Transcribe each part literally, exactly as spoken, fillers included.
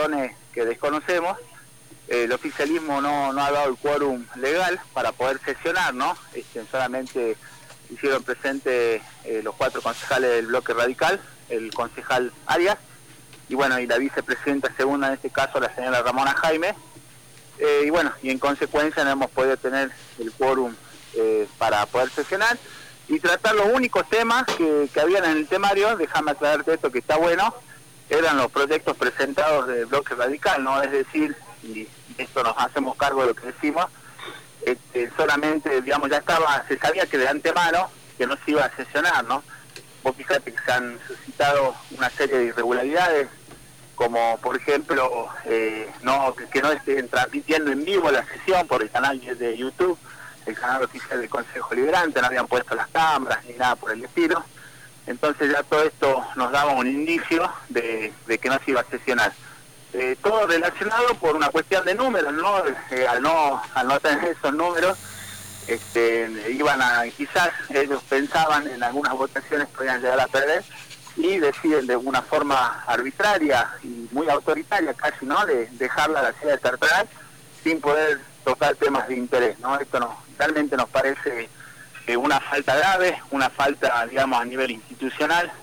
razones que desconocemos, eh, el oficialismo no, no ha dado el quórum legal para poder sesionar, ¿no? Este, solamente hicieron presente eh, los cuatro concejales del bloque radical, el concejal Arias, y bueno, y la vicepresidenta segunda en este caso, la señora Ramona Jaime, eh, y bueno, y en consecuencia no hemos podido tener el quórum eh, para poder sesionar y tratar los únicos temas que, que habían en el temario. Déjame aclararte esto que está bueno, eran los proyectos presentados del bloque radical, ¿no? Es decir, y esto nos hacemos cargo de lo que decimos, este, solamente, digamos, ya estaba, se sabía que de antemano que no se iba a sesionar, ¿no? Vos fíjate que se han suscitado una serie de irregularidades, como por ejemplo, eh, no que, que no estén transmitiendo en vivo la sesión por el canal de YouTube, el canal oficial del Consejo Liberante, no habían puesto las cámaras ni nada por el estilo. Entonces ya todo esto nos daba un indicio de, de que no se iba a sesionar. Eh, todo relacionado por una cuestión de números, ¿no? Eh, al no al no tener esos números, este, iban a, quizás ellos pensaban en algunas votaciones podían llegar a perder y deciden de una forma arbitraria y muy autoritaria casi, ¿no? De dejarla a la ciudad de Tartaral sin poder tocar temas de interés, ¿no? Esto nos, realmente nos parece eh, una falta grave, una falta, digamos, a nivel institucional,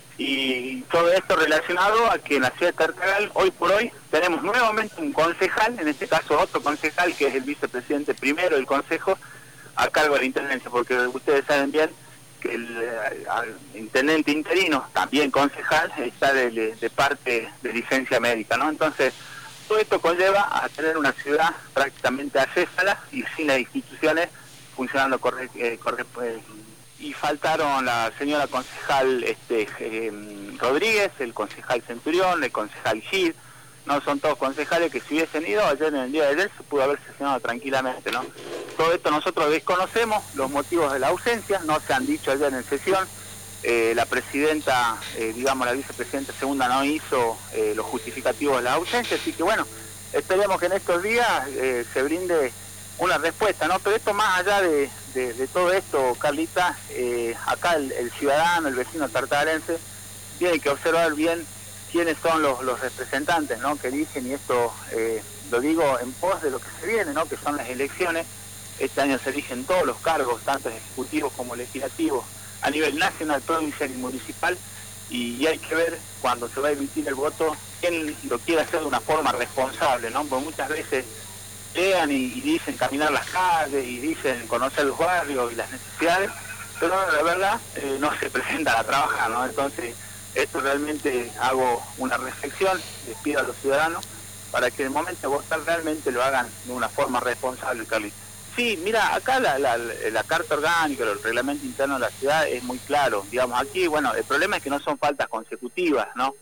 y todo esto relacionado a que en la ciudad de Tartaral hoy por hoy tenemos nuevamente un concejal, en este caso otro concejal que es el vicepresidente primero del consejo a cargo de la intendencia, porque ustedes saben bien que el, el intendente interino, también concejal, está de, de parte de licencia médica, ¿no? Entonces todo esto conlleva a tener una ciudad prácticamente acéfala y sin las instituciones funcionando corre, eh, corre, eh, y faltaron la señora concejal este, eh, Rodríguez, el concejal Centurión, el concejal Gil, no son todos concejales que si hubiesen ido ayer, en el día de ayer, se pudo haber sesionado tranquilamente, ¿no? Todo esto nosotros desconocemos, los motivos de la ausencia, no se han dicho ayer en sesión, eh, la presidenta, eh, digamos la vicepresidenta segunda no hizo eh, los justificativos de la ausencia, así que bueno, esperemos que en estos días eh, se brinde una respuesta, ¿no? Pero esto más allá de, de, de todo esto, Carlita, eh, acá el, el ciudadano, el vecino tartarense, tiene que observar bien quiénes son los, los representantes, ¿no? Que eligen, y esto eh, lo digo en pos de lo que se viene, ¿no? Que son las elecciones. Este año se eligen todos los cargos, tanto ejecutivos como legislativos, a nivel nacional, provincial y municipal, y, y hay que ver cuando se va a emitir el voto quién lo quiere hacer de una forma responsable, ¿no? Porque muchas veces llegan y, y dicen caminar las calles y dicen conocer los barrios y las necesidades, pero la verdad eh, no se presentan a trabajar, ¿no? Entonces esto realmente hago una reflexión, les pido a los ciudadanos para que en el momento de votar realmente lo hagan de una forma responsable, Carlitos. Sí, mira, acá la, la, la carta orgánica, el reglamento interno de la ciudad es muy claro, digamos, aquí, bueno, el problema es que no son faltas consecutivas, ¿no?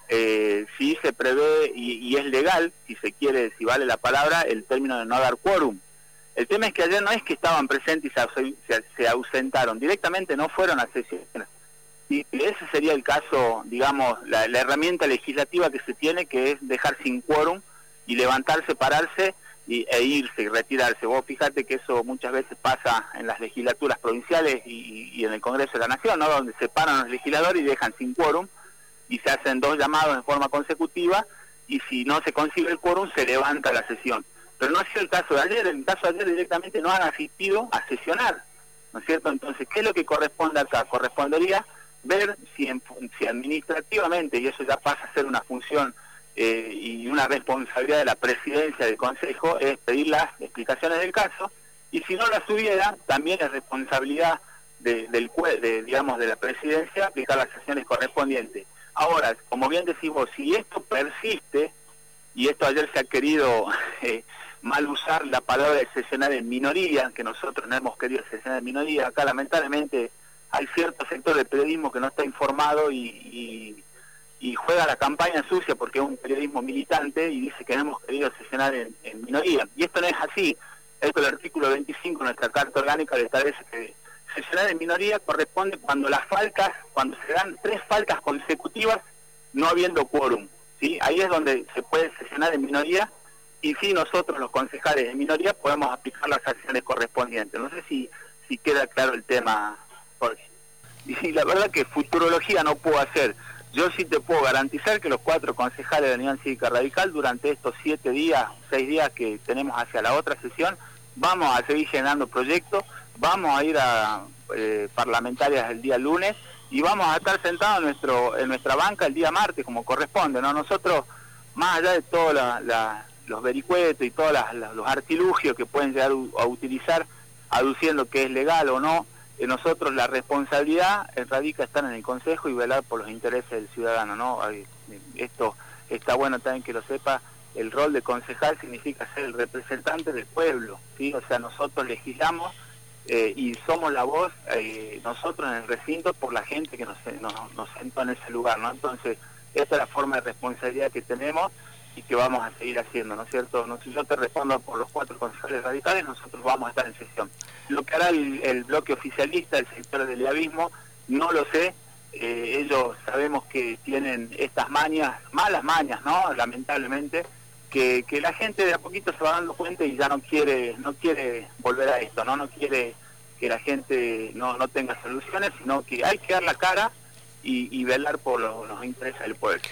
Eh, sí se prevé y, y es legal, si se quiere, si vale la palabra, el término de no dar quórum. El tema es que ayer no es que estaban presentes y se, se, se ausentaron, directamente no fueron a sesiones. Y ese sería el caso, digamos, la, la herramienta legislativa que se tiene, que es dejar sin quórum y levantarse, pararse y, e irse y retirarse. Vos fíjate que eso muchas veces pasa en las legislaturas provinciales y, y en el Congreso de la Nación, ¿no? Donde se paran los legisladores y dejan sin quórum y se hacen dos llamados en forma consecutiva y si no se consigue el quórum se levanta la sesión. Pero no ha sido el caso de ayer, en el caso de ayer directamente no han asistido a sesionar, ¿no es cierto? Entonces, ¿qué es lo que corresponde acá? Correspondería ver si, en, si administrativamente, y eso ya pasa a ser una función eh, y una responsabilidad de la presidencia del Consejo, es pedir las explicaciones del caso, y si no las hubiera, también es responsabilidad de, del de, digamos, de la presidencia aplicar las acciones correspondientes. Ahora, como bien decimos, si esto persiste, y esto ayer se ha querido eh, mal usar la palabra de sesionar en minoría, que nosotros no hemos querido sesionar en minoría, acá lamentablemente hay cierto sector del periodismo que no está informado y, y, y juega la campaña sucia porque es un periodismo militante y dice que no hemos querido sesionar en, en minoría. Y esto no es así. Esto, el artículo veinticinco de nuestra Carta Orgánica le establece que sesionar en minoría corresponde cuando las faltas, cuando se dan tres faltas consecutivas no habiendo quórum, ¿sí? Ahí es donde se puede sesionar en minoría y sí, nosotros los concejales de minoría podemos aplicar las acciones correspondientes. No sé si, si queda claro el tema, Jorge. Y la verdad que futurología no puedo hacer, Yo sí te puedo garantizar que los cuatro concejales de la Unión Cívica Radical durante estos siete días, seis días que tenemos hacia la otra sesión, vamos a seguir generando proyectos, vamos a ir a eh, parlamentarias el día lunes y vamos a estar sentados en, nuestro, en nuestra banca el día martes como corresponde, ¿no? Nosotros, más allá de todos la, la, los vericuetos y todos las, los artilugios que pueden llegar a utilizar aduciendo que es legal o no, nosotros la responsabilidad radica estar en el Consejo y velar por los intereses del ciudadano, ¿no? Esto está bueno también que lo sepa, el rol de concejal significa ser el representante del pueblo, ¿sí? O sea, nosotros legislamos eh, y somos la voz, eh, nosotros en el recinto, por la gente que nos, nos, nos sentó en ese lugar, ¿no? Entonces, esta es la forma de responsabilidad que tenemos y que vamos a seguir haciendo, ¿no es cierto? No, si yo te respondo por los cuatro concejales radicales, nosotros vamos a estar en sesión. Lo que hará el, el bloque oficialista, el sector del leavismo, no lo sé. Eh, ellos sabemos que tienen estas mañas, malas mañas, ¿no? Lamentablemente, que, que la gente de a poquito se va dando cuenta y ya no quiere no quiere volver a esto, ¿no? No quiere que la gente no, no tenga soluciones, sino que hay que dar la cara y, y velar por los, los intereses del pueblo.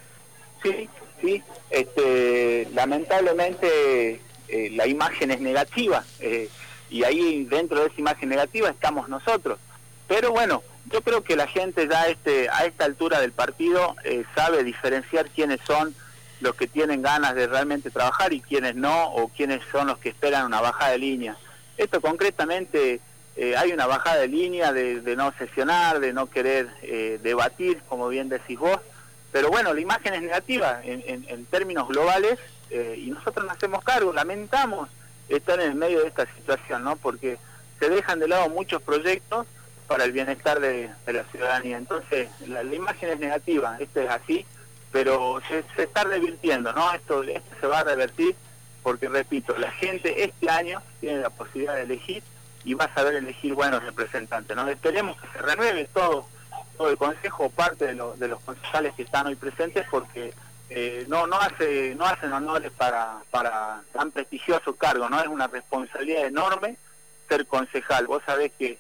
Sí, sí, este, lamentablemente eh, la imagen es negativa, eh, y ahí dentro de esa imagen negativa estamos nosotros. Pero bueno, yo creo que la gente ya este, a esta altura del partido eh, sabe diferenciar quiénes son los que tienen ganas de realmente trabajar y quiénes no, o quiénes son los que esperan una bajada de línea. Esto concretamente, eh, hay una bajada de línea de, de no sesionar, de no querer eh, debatir, como bien decís vos, pero bueno, la imagen es negativa en, en, en términos globales, eh, y nosotros nos hacemos cargo, lamentamos estar en el medio de esta situación, ¿no? Porque se dejan de lado muchos proyectos para el bienestar de, de la ciudadanía. Entonces, la, la imagen es negativa, esto es así, pero se, se está revirtiendo, ¿no? Esto, esto se va a revertir porque, repito, la gente este año tiene la posibilidad de elegir y va a saber elegir buenos representantes, ¿no? Esperemos que se renueve todo, todo el Consejo, parte de, lo, de los concejales que están hoy presentes, porque eh, no no hace no hacen honores para, para tan prestigioso cargo, ¿no? Es una responsabilidad enorme ser concejal. Vos sabés que